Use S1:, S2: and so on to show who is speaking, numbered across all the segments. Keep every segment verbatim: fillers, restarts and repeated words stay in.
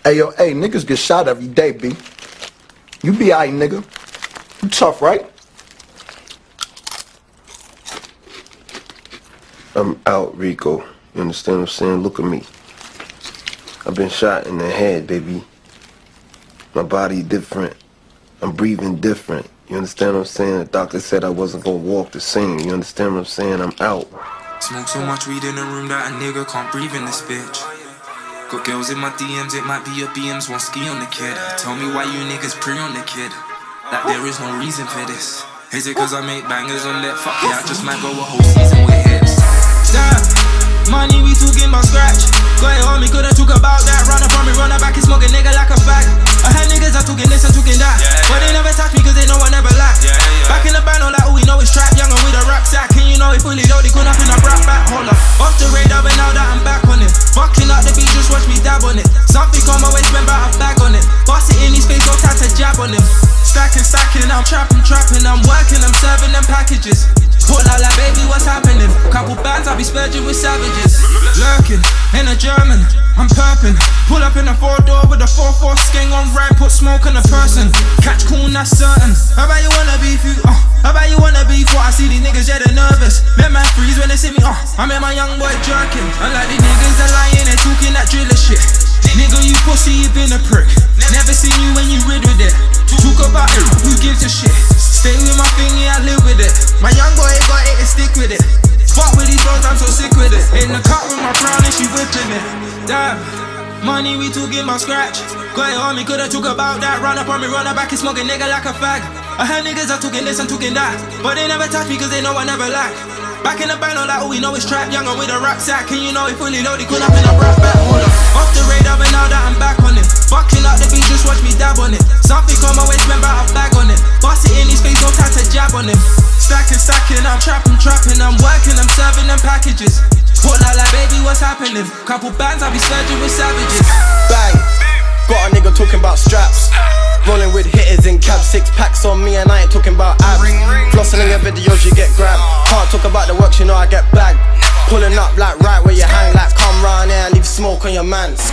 S1: Hey, yo, hey, niggas get shot every day, B. You be aight, nigga. You tough, right?
S2: I'm out, Rico. You understand what I'm saying? Look at me. I've been shot in the head, baby. My body different. I'm breathing different. You understand what I'm saying? The doctor said I wasn't gonna walk the same. You understand what I'm saying? I'm out.
S3: Smoke so much weed in the room that a nigga can't breathe in this bitch. Got girls in my D Ms, it might be your B Ms, want ski on the kid. Tell me why you niggas pre on the kid. Like there is no reason for this. Is it cause I make bangers on that? Fuck yeah, I just might go a whole season with hits. Damn, money we talking about scratch. Got it on me, could've took about that. Run up on me, run up back and smoke a nigga like a fag. I heard niggas are talking this and talking that, yeah, but they never touch me cause they know I never lack. Yeah, yeah. Back in the band, all that all we know is trap. Young and with a rucksack, and you know it fully loaded. Couldn't up in a brat back, hold up. Off the radar, but now that I'm back on it. Fucking up the beat, just watch me dab on it. Something on my waist, spend about a bag on it. Bust it in his face, no time to jab on him. Stacking, stacking, I'm trapping, trapping. I'm working, I'm serving them packages. Pull out like baby, what's happening? Couple bands, I'll be splurging with savages. Lurking, in a German, I'm perping. Pull up in a four door with a four four skeng on right, put smoke on a person. Catch cool, that's certain. How about you wanna be you? Uh, how about you wanna be for? I see these niggas, yeah, they're nervous. Make man freeze when they see me, uh, I met my young boy jerking. Unlike these niggas that lying and talking that driller shit. Nigga, you pussy, you been a prick. Never seen you when you rid with it. Talk about it, who gives a shit? Stay with my thing, yeah, I live with it. My young boy got it and stick with it. Fuck with these bros, I'm so sick with it. In the cut with my brown and she whipping it. Damn, money we talking about scratch. Got it on me, could've talk about that. Run up on me, run up back and smoke a nigga like a fag. I heard niggas are talking this and talking that, but they never touch me cause they know I never lack. Back in the band, all that all we know is trap. Young and with a rucksack, and you know it fully loaded. Couldn't up in a brat back, hold up. Off the radar, but now that I'm back on it. Fucking up the beat, just watch me dab on it. Something on my waist, spend about a bag on it. Bust it in his face, no time to jab on him. Stacking, stacking, I'm trapping, trapping. I'm working, I'm serving them packages. Pull out like baby, what's happening? Couple bands, I'll be splurging with savages.
S4: Bang, got a nigga talking about straps. Rolling with hitters in cab, six packs on me and I ain't talking about abs. Flossing in your videos, you get grabbed. Can't talk about the works, you know I get bagged. Pulling up like right where you hang, like come round here and leave smoke on your mans.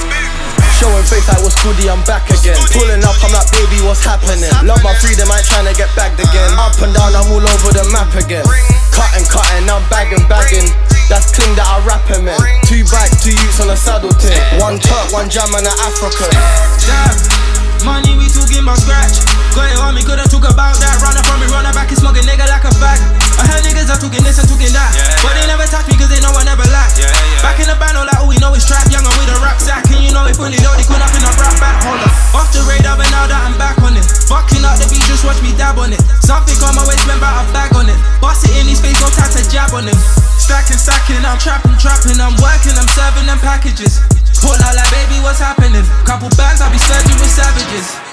S4: Showing face like what's goodie, I'm back again. Pulling up, I'm like baby, what's happening? Love my freedom, I ain't trying to get bagged again. Up and down, I'm all over the map again. Cutting, cutting, I'm bagging, bagging. That's clean that I rap him in. Two bikes, two youths on a saddle tin. One Turk, one Jam and an African.
S3: Damn, money we talking about scratch. Got it on me, could've talk about that. Run up on me, run up back and smoke a nigga like a fag. I heard niggas are talking this and talking that, yeah, but they never touch me cause they know I never lack. Yeah, yeah. Back in the band, all that all we know is trap. Young and with a rucksack, and you know it fully loaded. Couldn't up in a brat back, hold up. Off the radar, but now that I'm back on it. Fucking up the beat, just watch me dab on it. Something on my waist, spend about a bag on it. Bust it in his face, no time to jab on him. Stacking, stacking, I'm trapping, trapping. I'm working, I'm serving them packages. Pull out like baby, what's happening? Couple bands, I'll be splurging with savages.